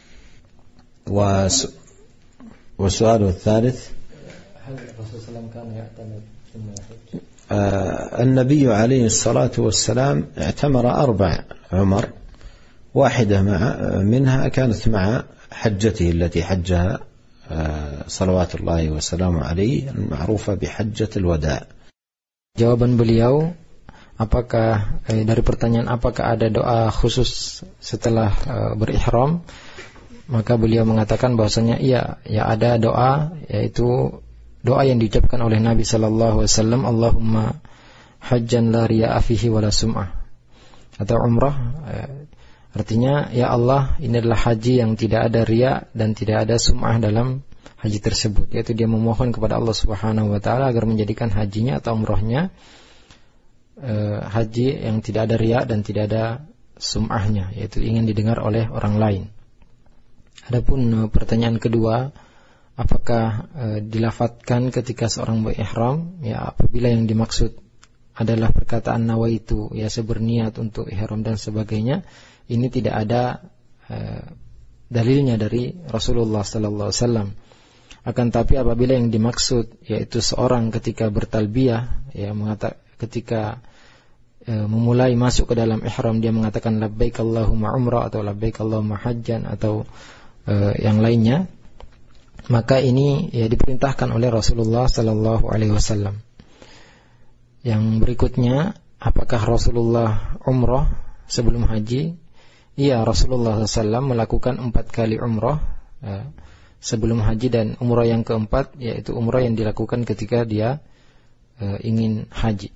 وسؤاله الثالث، هل الرسول صلى الله عليه وسلم كان يعتمر ثم يحج؟ آه النبي عليه الصلاة والسلام اعتمر أربع عمر، واحدة مع منها كانت مع حجته التي حجها صلوات الله وسلامه عليه المعروفة بحجة الوداع. Jawaban beliau, apakah eh, dari pertanyaan apakah ada doa khusus setelah eh, berihram, maka beliau mengatakan bahwasanya iya, ya ada doa, yaitu doa yang diucapkan oleh Nabi sallallahu alaihi wasallam, Allahumma hajjan la riya'a fihi wala sum'ah, atau umrah, eh, artinya ya Allah, ini adalah haji yang tidak ada riya dan tidak ada sum'ah dalam haji tersebut, yaitu dia memohon kepada Allah Subhanahu wa taala agar menjadikan hajinya atau umrahnya eh, haji yang tidak ada riya dan tidak ada sum'ahnya, yaitu ingin didengar oleh orang lain. Adapun eh, pertanyaan kedua, apakah eh, dilafatkan ketika seorang berihram? Ya, apabila yang dimaksud adalah perkataan nawaitu, ya saya berniat untuk ihram dan sebagainya, ini tidak ada eh, dalilnya dari Rasulullah sallallahu alaihi wasallam. Akan tapi apabila yang dimaksud yaitu seorang ketika bertalbiyah, ya mengata, ketika eh, memulai masuk ke dalam ihram dia mengatakan labbaik Allahumma umrah atau labbaik Allahumma hajjan atau eh, yang lainnya, maka ini ya diperintahkan oleh Rasulullah sallallahu alaihi wasallam. Yang berikutnya, apakah Rasulullah umrah sebelum haji? Iya, Rasulullah sallallahu alaihi wasallam melakukan empat kali umrah ya, sebelum haji, dan umrah yang keempat yaitu umrah yang dilakukan ketika dia e, ingin haji.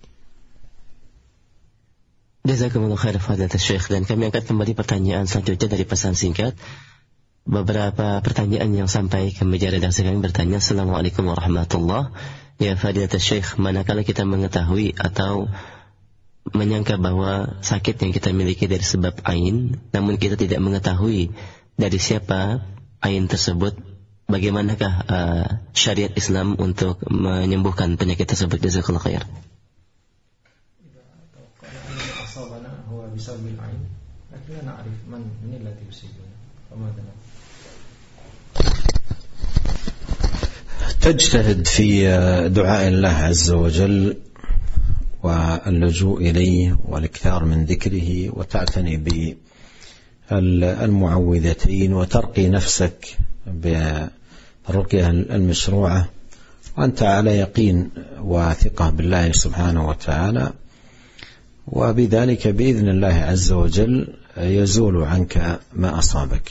Jazakumullah khair Fadilatul Syekh, dan kami angkat kembali pertanyaan selanjutnya dari pesan singkat. Beberapa pertanyaan yang sampai ke meja redaksi kami bertanya, Assalamualaikum warahmatullahi wabarakatuh. Ya Fadilatul Syekh, manakala kita mengetahui atau menyangka bahwa sakit yang kita miliki dari sebab ain, namun kita tidak mengetahui dari siapa ain tersebut, bagaimanakah uh, syariat Islam untuk menyembuhkan penyakit tersebut? Jazakallahu khair. تجتهد في دعاء الله عز وجل واللجوء إليه والإكثار من ذكره وتعتني بالمعوذتين وترقي نفسك بالرقية المشروعة وأنت على يقين وثقة بالله سبحانه وتعالى، وبذلك بإذن الله عز وجل يزول عنك ما أصابك.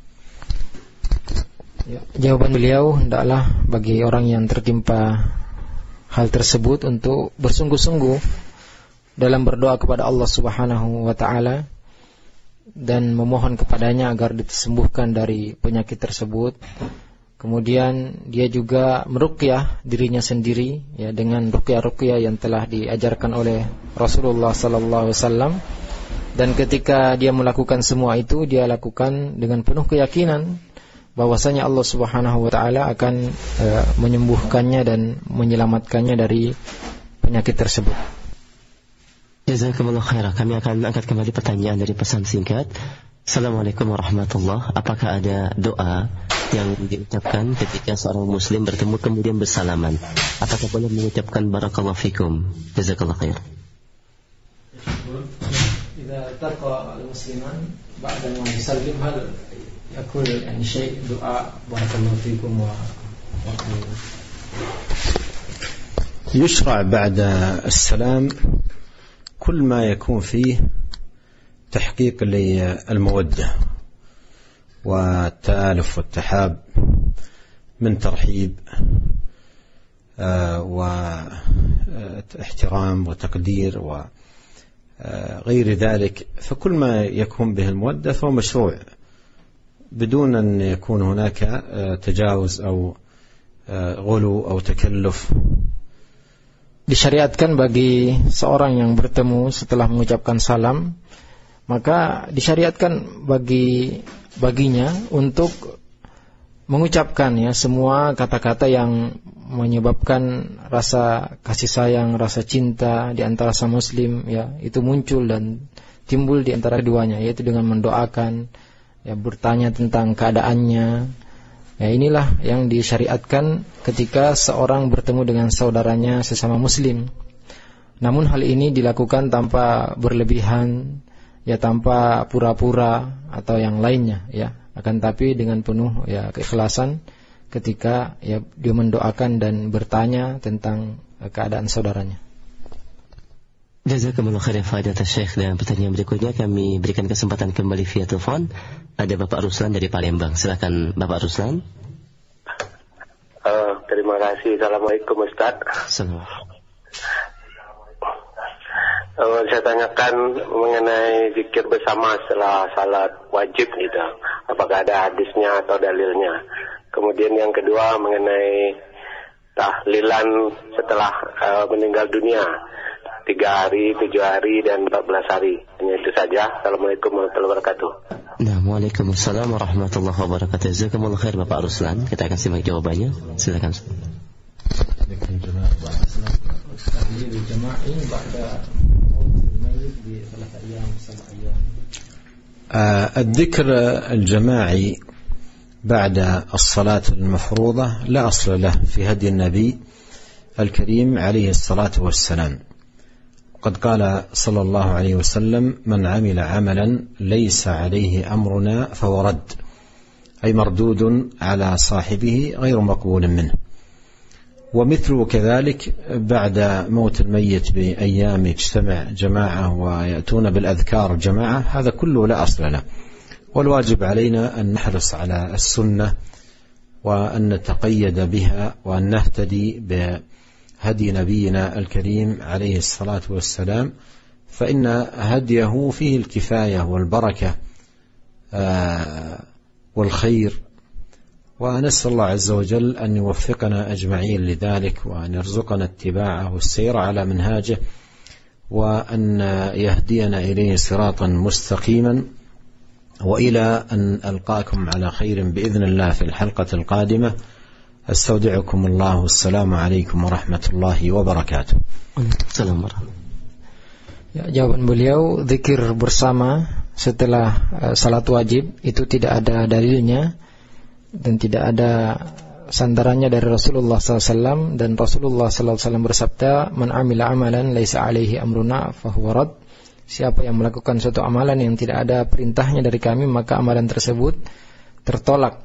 Jawaban beliau hendaklah bagi orang yang tertimpa hal tersebut untuk bersungguh-sungguh dalam berdoa kepada Allah Subhanahu wa taala dan memohon kepadanya agar disembuhkan dari penyakit tersebut. Kemudian dia juga meruqyah dirinya sendiri ya dengan ruqyah-ruqyah yang telah diajarkan oleh Rasulullah sallallahu alaihi wasallam, dan ketika dia melakukan semua itu dia lakukan dengan penuh keyakinan bahwasanya Allah Subhanahu wa taala akan uh, menyembuhkannya dan menyelamatkannya dari penyakit tersebut. Jazakumullah khairan. Kami akan angkat kembali pertanyaan dari pesan singkat. Assalamualaikum warahmatullahi wabarakatuh. Apakah ada doa yang diucapkan ketika seorang muslim bertemu kemudian bersalaman? Apakah boleh mengucapkan barakallahu fikum? Jazakallahu khair. Jika taqa al-musliman ba'da ma yusallim hal yakul yani syai' doa barakallahu fikum wa يشرع بعد السلام كل ما يكون فيه تحقيق للمودة والتآلف والتحاب من ترحيب واحترام وتقدير وغير ذلك، فكل ما يكون به المودة فهو مشروع بدون أن يكون هناك تجاوز أو غلو أو تكلف. Disyariatkan bagi seorang yang bertemu setelah mengucapkan salam, maka disyariatkan bagi baginya untuk mengucapkan ya semua kata-kata yang menyebabkan rasa kasih sayang, rasa cinta di antara sama muslim ya, itu muncul dan timbul di antara keduanya, yaitu dengan mendoakan ya, bertanya tentang keadaannya. Ya, inilah yang disyariatkan ketika seorang bertemu dengan saudaranya sesama muslim. Namun hal ini dilakukan tanpa berlebihan, ya tanpa pura-pura atau yang lainnya ya, akan tapi dengan penuh ya keikhlasan ketika ya dia mendoakan dan bertanya tentang keadaan saudaranya. Jazakumullah khairan fadilatul Syekh. Dan pertanyaan berikutnya kami berikan kesempatan kembali via telepon. Ada Bapak Ruslan dari Palembang. Silakan Bapak Ruslan. Uh, terima kasih. Assalamualaikum Ustaz. Assalamualaikum. Uh, saya tanyakan mengenai zikir bersama setelah salat wajib gitu. Apakah ada hadisnya atau dalilnya? Kemudian yang kedua mengenai tahlilan setelah uh, meninggal dunia. Tiga hari, tujuh hari, dan empat belas hari. Hanya itu saja. Assalamualaikum warahmatullahi wabarakatuh. Nah, waalaikumsalam warahmatullahi wabarakatuh. Jazakumullah khair Bapak Ruslan. Kita akan simak jawabannya. Silakan. الذكر الجماعي بعد الصلاة المفروضة لا أصل له في هدي النبي الكريم عليه الصلاة والسلام. قد قال صلى الله عليه وسلم: من عمل عملا ليس عليه أمرنا فهو رد، أي مردود على صاحبه غير مقبول منه. ومثله كذلك بعد موت الميت بأيام يجتمع جماعة ويأتون بالأذكار جماعة، هذا كله لا أصل له. والواجب علينا أن نحرص على السنة وأن نتقيد بها وأن نهتدي ب هدي نبينا الكريم عليه الصلاة والسلام، فإن هديه فيه الكفاية والبركة والخير، ونسأل الله عز وجل أن يوفقنا أجمعين لذلك، وأن يرزقنا اتباعه والسير على منهاجه، وأن يهدينا إليه صراطا مستقيما. وإلى أن ألقاكم على خير بإذن الله في الحلقة القادمة. أستودعكم الله والسلام عليكم ورحمة الله وبركاته. Assalamualaikum. Ya, jawaban beliau, zikir bersama setelah uh, salat wajib itu tidak ada dalilnya dan tidak ada sandarannya dari Rasulullah sallallahu alaihi wasallam, dan Rasulullah sallallahu alaihi wasallam bersabda, "Man 'amila 'amalan laisa 'alaihi amruna fahuwa rad." Siapa yang melakukan suatu amalan yang tidak ada perintahnya dari kami, maka amalan tersebut tertolak.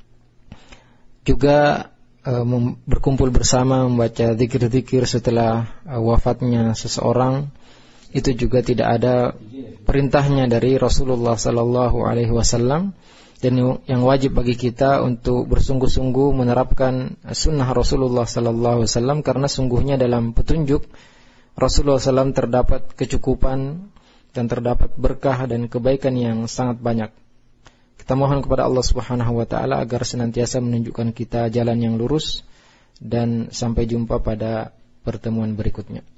Juga e, berkumpul bersama membaca zikir-zikir setelah e, wafatnya seseorang, itu juga tidak ada perintahnya dari Rasulullah sallallahu alaihi wasallam. Dan yang wajib bagi kita untuk bersungguh-sungguh menerapkan sunnah Rasulullah sallallahu alaihi wasallam, karena sungguhnya dalam petunjuk Rasulullah sallallahu alaihi wasallam terdapat kecukupan dan terdapat berkah dan kebaikan yang sangat banyak. Kita mohon kepada Allah Subhanahu wa taala agar senantiasa menunjukkan kita jalan yang lurus, dan sampai jumpa pada pertemuan berikutnya.